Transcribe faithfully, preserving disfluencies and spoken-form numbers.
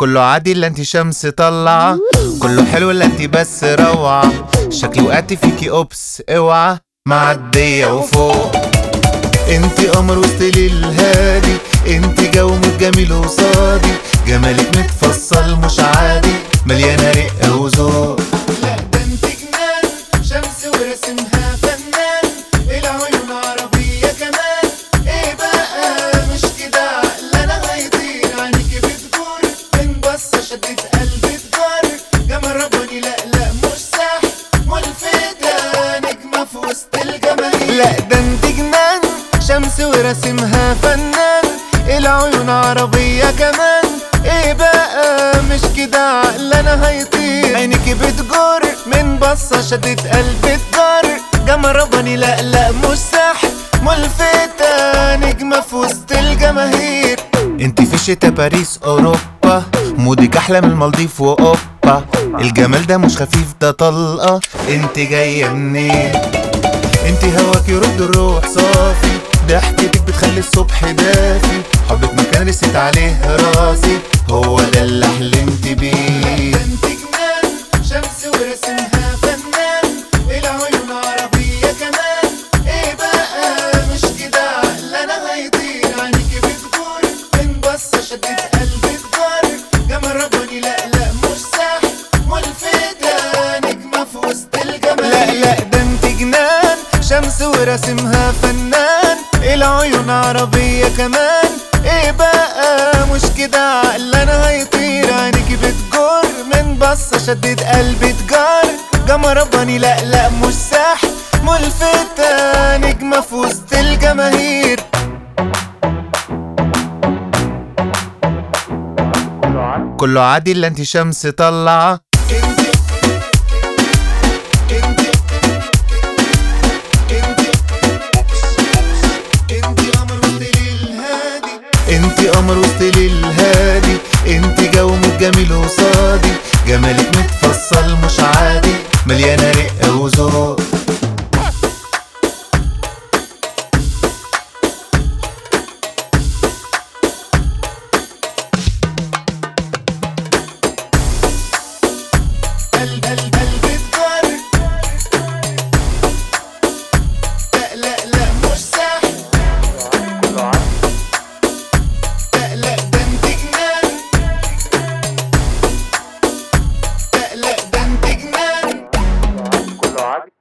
كله عادي الا انتي شمس طلعة، كله حلو الا انتي بس روعة. شكلي وقعت فيكي اوبس اوعى، معدية وفوق. انتي قمر وسط ليل هادي، انتي جو جميل وصادي، جمالك متفصل مش عادي، مليانة رقة وذوق. لا ده انت جنان، شمس ورسمها فنان، العيون عربية كمان. ايه بقى مش كده عقل انا هيطير، عينيكي بتجور من بصة شدت قلبي تجار، جمال رباني لا لا مش سحر، ملفتة نجمة في وسط الجماهير. لا ده انتي جنان، شمس ورسمها فنان، العيون عربية كمان. ايه بقى مش كده عقل انا هيطير، عينيكي بتجر من بصة شدت قلبي تجر، جمال رباني لا لا مش سحر، ملفتة نجمة في وسط الجماهير. انتي في شتا باريس اوروبا، مودك احلى من المالديف واوبا، الجمال ده مش خفيف ده طلقة. انتي جاية منين؟ انتي هواك يرد الروح صافي، ضحكتك بتخلي الصبح دافي، حبك مكان رست عليه راسي، هو ده اللي حلمت بيه. انت جنان، شمس ورسمها فنان، العيون عربية كمان. ايه بقى مش كده عقل انا هيطير، عينيكي بتجور من بصة شدت قلبي تجار، جمال رباني لا لا مش سحر، ملفتة نجمة في وسط الجماهير. لا لا ده انت جنان، شمس ورسمها فنان، العيون عربية كمان. ايه بقى مش كده عقل انا هيطير، عينيكي بتجر من بصة شدت قلبي تجار، جمال رباني لا لا مش سحر، ملفتة نجمة في وسط الجماهير. كله عادي الا انتي شمس طلعة، انت انت انت انت قمر وسط ليل هادي، انتي قمر وسط ليل هادي، انتي جو جميل وصادي، جمالك متفصل مش عادي، مليانة رقة وذوق. قلب قلب قلبي تجار، لا لا لا مش سحر، لا لا ده انت جنان، لا لا ده انت جنان. كله عادي.